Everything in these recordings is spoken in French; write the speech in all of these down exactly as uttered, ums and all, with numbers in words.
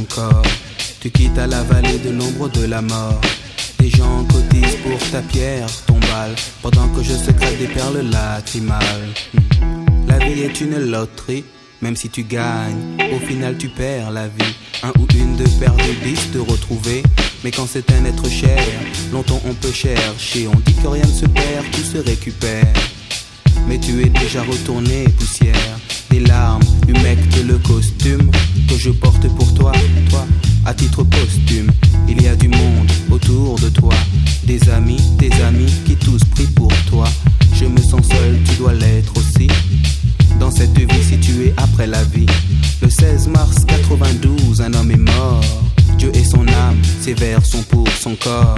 corps. Tu quittes à la vallée de l'ombre de la mort. Des gens cotisent pour ta pierre tombale, pendant que je secrète des perles lacrymales. La vie est une loterie, même si tu gagnes, au final tu perds la vie. Un ou une de perdu dix de retrouver. Mais quand c'est un être cher, longtemps on peut chercher. On dit que rien ne se perd, tout se récupère. Mais tu es déjà retourné poussière. Des larmes humectent le costume que je porte pour toi, toi, à titre posthume. Il y a du monde autour de toi, des amis, des amis qui tous prient pour toi. Je me sens seul, tu dois l'être aussi. Dans cette vie située après la vie. Le seize mars quatre-vingt-douze, un homme est mort. Dieu et son âme, ses vers sont pour son corps.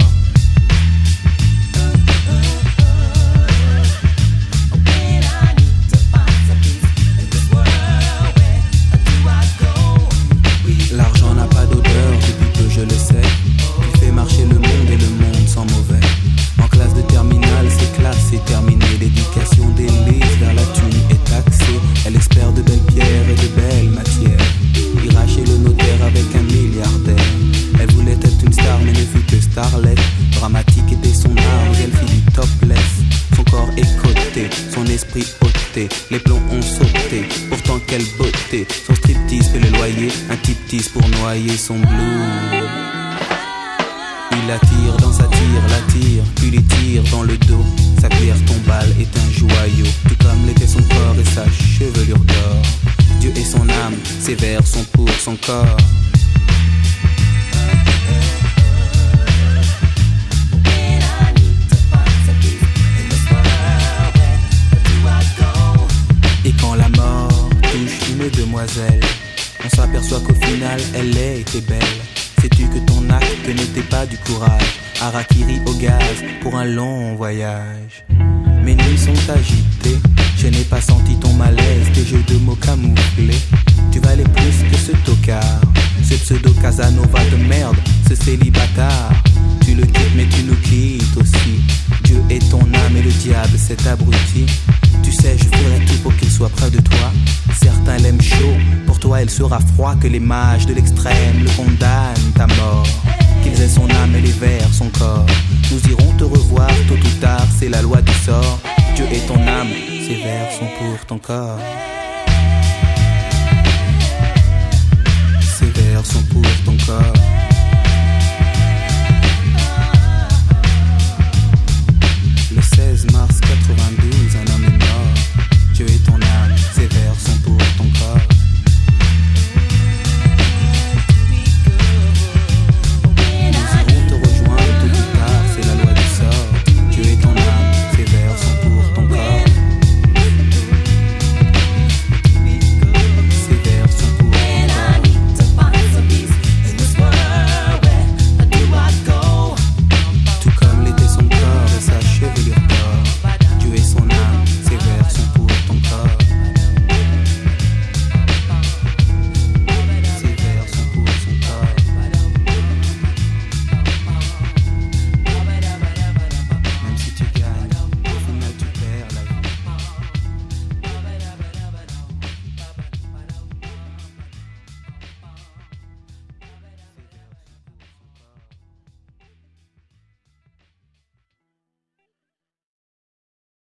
L'argent n'a pas d'odeur depuis que je le sais. Il fait marcher le monde et le monde sent mauvais. En classe de terminale, c'est classe, c'est terminé. L'éducation d'Élise vers la thune est taxée. Elle espère de belles pierres et de belles matières. Ira chez le notaire avec un milliardaire. Elle voulait être une star mais ne fut que starlet. Dramatique était son art, elle fit du topless. Son corps est coté, son esprit ôté. Les plombs ont sauté, pourtant quelle beauté. Son striptease fait le loyer, un type tease pour noyer son blues. Il la tire dans sa tire, la tire, puis les tire dans le dos. Sa pierre tombale est un joyau, tout comme l'était son corps et sa chevelure d'or. Dieu et son âme, ses vers sont pour son corps. Et quand la mort touche une demoiselle, on s'aperçoit qu'au final elle était belle. Sais-tu que ton acte n'était pas du courage? Harakiri au gaz pour un long voyage. Mes nuits sont agitées, je n'ai pas senti ton malaise. Tes jeux de mots camouflés, tu valais plus que ce tocard. Ce pseudo Casanova de merde, ce célibataire. Tu le quittes mais tu nous quittes aussi. Dieu est ton âme et le diable cet abruti. Tu sais je ferai tout pour qu'il soit près de toi. Certains l'aiment chaud, pour toi il sera froid. Que les mages de l'extrême le condamnent à mort. Qu'ils aient son âme et les vers son corps. Nous irons te revoir tôt ou tard, c'est la loi du sort. Dieu est ton âme, ces vers sont pour ton corps. Ces vers sont pour ton corps.